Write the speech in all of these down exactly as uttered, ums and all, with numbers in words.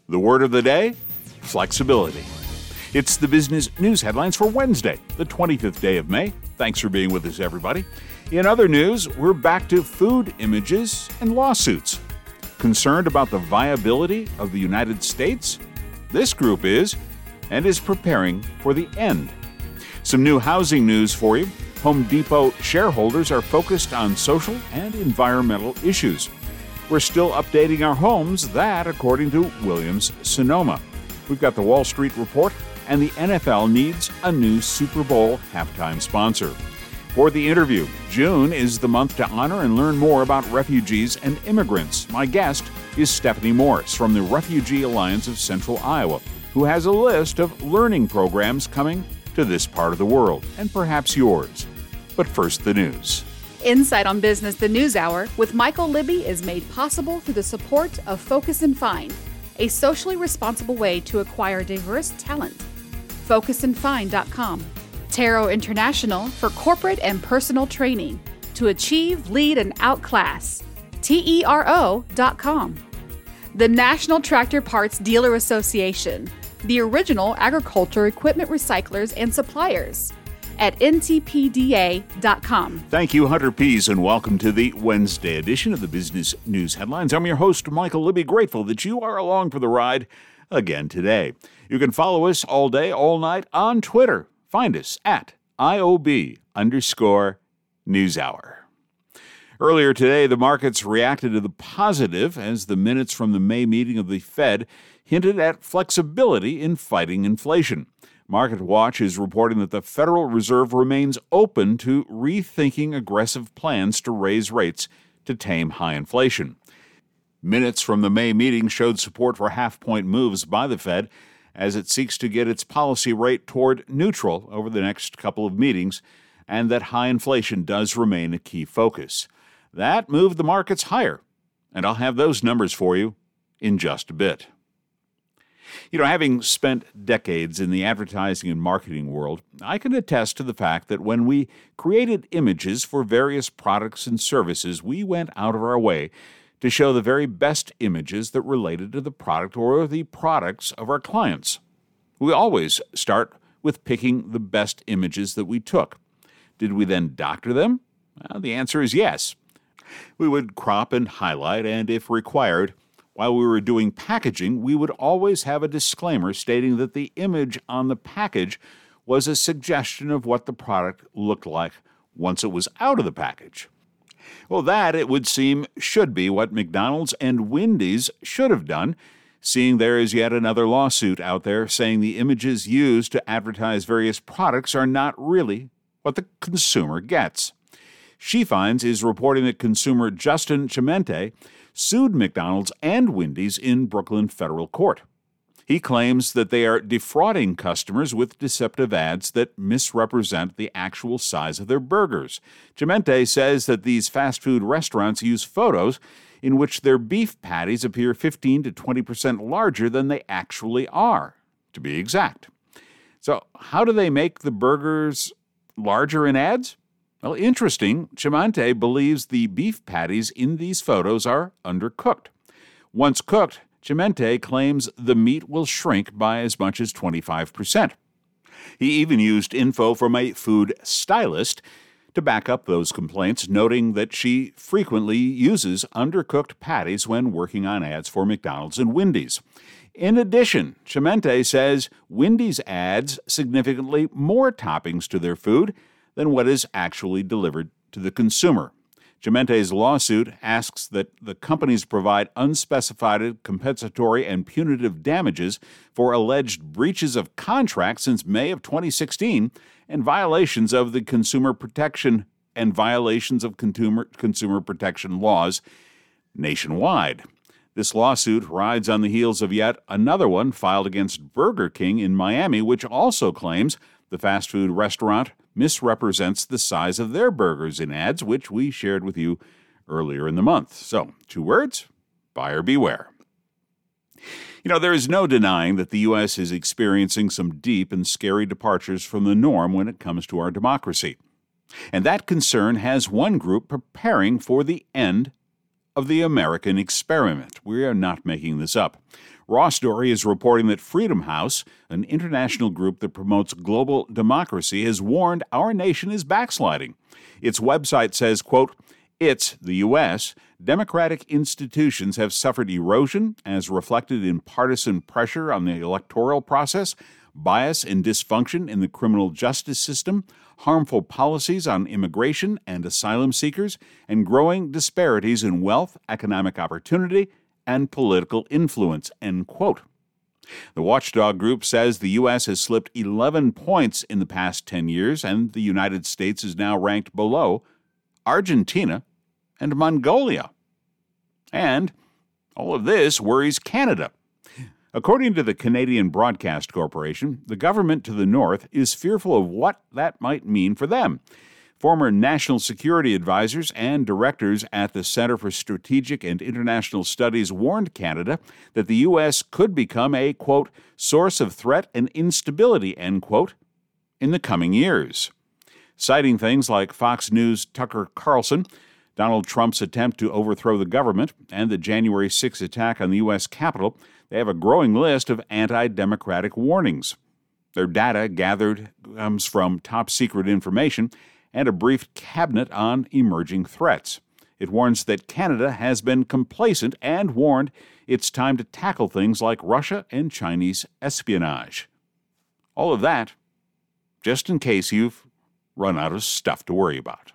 The word of the day, flexibility. It's the business news headlines for Wednesday, the twenty-fifth day of May. Thanks for being with us, everybody. In other news, we're back to food images and lawsuits. Concerned about the viability of the United States? This group is, and is preparing for the end. Some new housing news for you. Home Depot shareholders are focused on social and environmental issues. We're still updating our homes, that according to Williams-Sonoma. We've got the Wall Street Report, and the N F L needs a new Super Bowl halftime sponsor. For the interview, June is the month to honor and learn more about refugees and immigrants. My guest is Stephanie Morris from the Refugee Alliance of Central Iowa, who has a list of learning programs coming to this part of the world, and perhaps yours. But first, the news. Insight on Business, the News Hour, with Michael Libby is made possible through the support of Focus and Find, a socially responsible way to acquire diverse talent. focus and find dot com. Tero International for corporate and personal training to achieve, lead, and outclass. T E R O dot com. The National Tractor Parts Dealer Association, the original agriculture equipment recyclers and suppliers, at N T P D A dot com. Thank you, Hunter Pease, and welcome to the Wednesday edition of the Business News Headlines. I'm your host, Michael Libby, grateful that you are along for the ride again today. You can follow us all day, all night on Twitter. Find us at I O B underscore NewsHour. Earlier today, the markets reacted to the positive as the minutes from the May meeting of the Fed hinted at flexibility in fighting inflation. MarketWatch is reporting that the Federal Reserve remains open to rethinking aggressive plans to raise rates to tame high inflation. Minutes from the May meeting showed support for half-point moves by the Fed as it seeks to get its policy rate toward neutral over the next couple of meetings, and that high inflation does remain a key focus. That moved the markets higher, and I'll have those numbers for you in just a bit. You know, having spent decades in the advertising and marketing world, I can attest to the fact that when we created images for various products and services, we went out of our way to show the very best images that related to the product or the products of our clients. We always start with picking the best images that we took. Did we then doctor them? Well, the answer is yes. We would crop and highlight, and if required, while we were doing packaging, we would always have a disclaimer stating that the image on the package was a suggestion of what the product looked like once it was out of the package. Well, that, it would seem, should be what McDonald's and Wendy's should have done, seeing there is yet another lawsuit out there saying the images used to advertise various products are not really what the consumer gets. She Finds is reporting that consumer Justin Chimente sued McDonald's and Wendy's in Brooklyn federal court. He claims that they are defrauding customers with deceptive ads that misrepresent the actual size of their burgers. Chimente says that these fast food restaurants use photos in which their beef patties appear fifteen to twenty percent larger than they actually are, to be exact. So how do they make the burgers larger in ads? Well, interesting, Chimente believes the beef patties in these photos are undercooked. Once cooked, Chimente claims the meat will shrink by as much as twenty-five percent. He even used info from a food stylist to back up those complaints, noting that she frequently uses undercooked patties when working on ads for McDonald's and Wendy's. In addition, Chimente says Wendy's adds significantly more toppings to their food than what is actually delivered to the consumer. Chimente's lawsuit asks that the companies provide unspecified compensatory and punitive damages for alleged breaches of contract since May of twenty sixteen and violations of the consumer protection and violations of consumer, consumer protection laws nationwide. This lawsuit rides on the heels of yet another one filed against Burger King in Miami, which also claims the fast food restaurant misrepresents the size of their burgers in ads, which we shared with you earlier in the month. So, two words, buyer beware. You know, there is no denying that the U S is experiencing some deep and scary departures from the norm when it comes to our democracy. And that concern has one group preparing for the end of the American experiment. We are not making this up. Raw Story is reporting that Freedom House, an international group that promotes global democracy, has warned our nation is backsliding. Its website says, quote, "It's, the U S, democratic institutions have suffered erosion as reflected in partisan pressure on the electoral process, bias and dysfunction in the criminal justice system, harmful policies on immigration and asylum seekers, and growing disparities in wealth, economic opportunity, and political influence," end quote. The watchdog group says the U S has slipped eleven points in the past ten years, and the United States is now ranked below Argentina and Mongolia. And all of this worries Canada. According to the Canadian Broadcast Corporation, the government to the north is fearful of what that might mean for them. Former national security advisors and directors at the Center for Strategic and International Studies warned Canada that the U S could become a, quote, "source of threat and instability," end quote, in the coming years. Citing things like Fox News' Tucker Carlson, Donald Trump's attempt to overthrow the government, and the January sixth attack on the U S Capitol, they have a growing list of anti-democratic warnings. Their data gathered comes from top-secret information and a briefed cabinet on emerging threats. It warns that Canada has been complacent and warned it's time to tackle things like Russia and Chinese espionage. All of that just in case you've run out of stuff to worry about.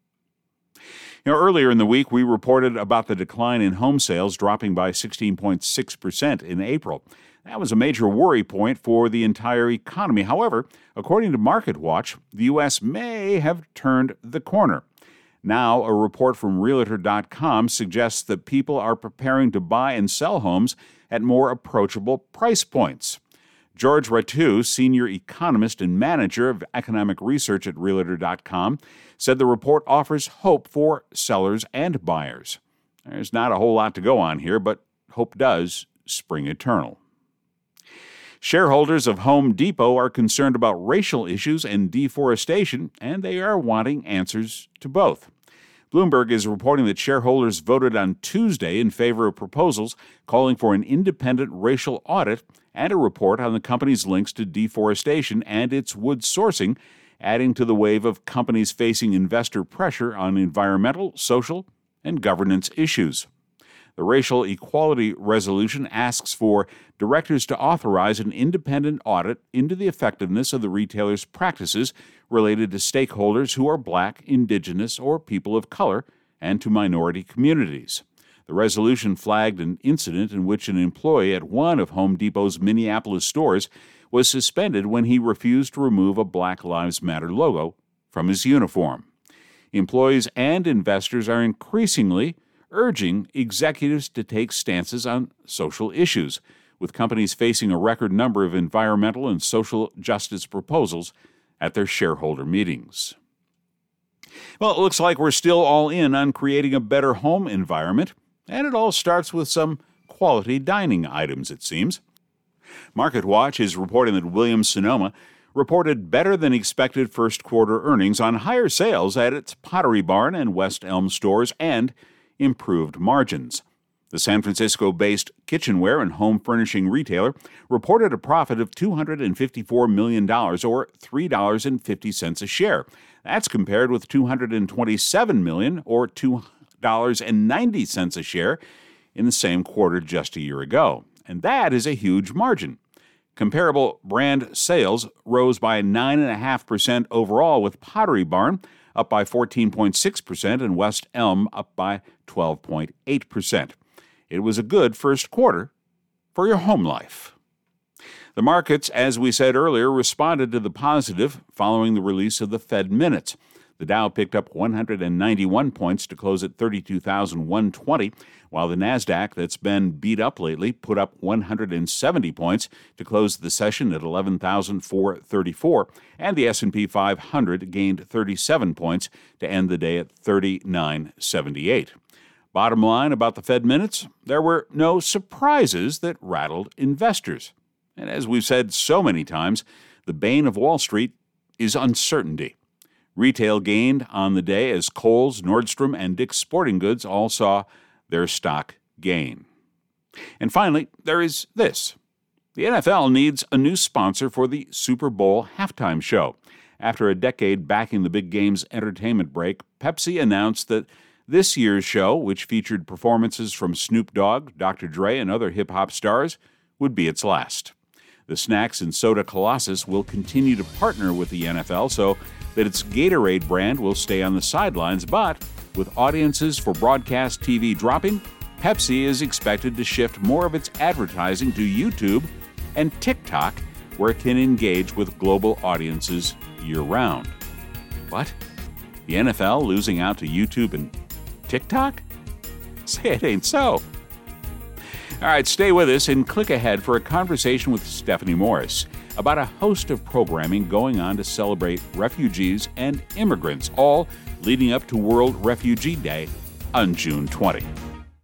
You know, earlier in the week, we reported about the decline in home sales dropping by sixteen point six percent in April. That was a major worry point for the entire economy. However, according to MarketWatch, the U S may have turned the corner. Now, a report from Realtor dot com suggests that people are preparing to buy and sell homes at more approachable price points. George Ratu, senior economist and manager of economic research at Realtor dot com, said the report offers hope for sellers and buyers. There's not a whole lot to go on here, but hope does spring eternal. Shareholders of Home Depot are concerned about racial issues and deforestation, and they are wanting answers to both. Bloomberg is reporting that shareholders voted on Tuesday in favor of proposals calling for an independent racial audit and a report on the company's links to deforestation and its wood sourcing, adding to the wave of companies facing investor pressure on environmental, social, and governance issues. The Racial Equality Resolution asks for directors to authorize an independent audit into the effectiveness of the retailer's practices related to stakeholders who are Black, Indigenous, or people of color, and to minority communities. The resolution flagged an incident in which an employee at one of Home Depot's Minneapolis stores was suspended when he refused to remove a Black Lives Matter logo from his uniform. Employees and investors are increasingly urging executives to take stances on social issues, with companies facing a record number of environmental and social justice proposals at their shareholder meetings. Well, it looks like we're still all in on creating a better home environment, and it all starts with some quality dining items, it seems. MarketWatch is reporting that Williams-Sonoma reported better-than-expected first-quarter earnings on higher sales at its Pottery Barn and West Elm stores and improved margins. The San Francisco-based kitchenware and home furnishing retailer reported a profit of two hundred fifty-four million dollars, or three dollars and fifty cents a share. That's compared with two hundred twenty-seven million dollars, or two dollars and ninety cents a share in the same quarter just a year ago. And that is a huge margin. Comparable brand sales rose by nine point five percent overall, with Pottery Barn up by fourteen point six percent and West Elm up by twelve point eight percent. It was a good first quarter for your home life. The markets, as we said earlier, responded to the positive following the release of the Fed minutes. The Dow picked up one hundred ninety-one points to close at thirty-two thousand one hundred twenty, while the Nasdaq, that's been beat up lately, put up one hundred seventy points to close the session at eleven thousand four hundred thirty-four, and the S and P five hundred gained thirty-seven points to end the day at thirty-nine seventy-eight. Bottom line about the Fed minutes, there were no surprises that rattled investors. And as we've said so many times, the bane of Wall Street is uncertainty. Retail gained on the day as Kohl's, Nordstrom, and Dick's Sporting Goods all saw their stock gain. And finally, there is this. The N F L needs a new sponsor for the Super Bowl halftime show. After a decade backing the big game's entertainment break, Pepsi announced that this year's show, which featured performances from Snoop Dogg, Doctor Dre, and other hip-hop stars, would be its last. The snacks and soda colossus will continue to partner with the N F L so that its Gatorade brand will stay on the sidelines, but with audiences for broadcast T V dropping, Pepsi is expected to shift more of its advertising to YouTube and TikTok, where it can engage with global audiences year-round. What? The N F L losing out to YouTube and TikTok? Say it ain't so. All right, stay with us and click ahead for a conversation with Stephanie Morris about a host of programming going on to celebrate refugees and immigrants, all leading up to World Refugee Day on June twentieth.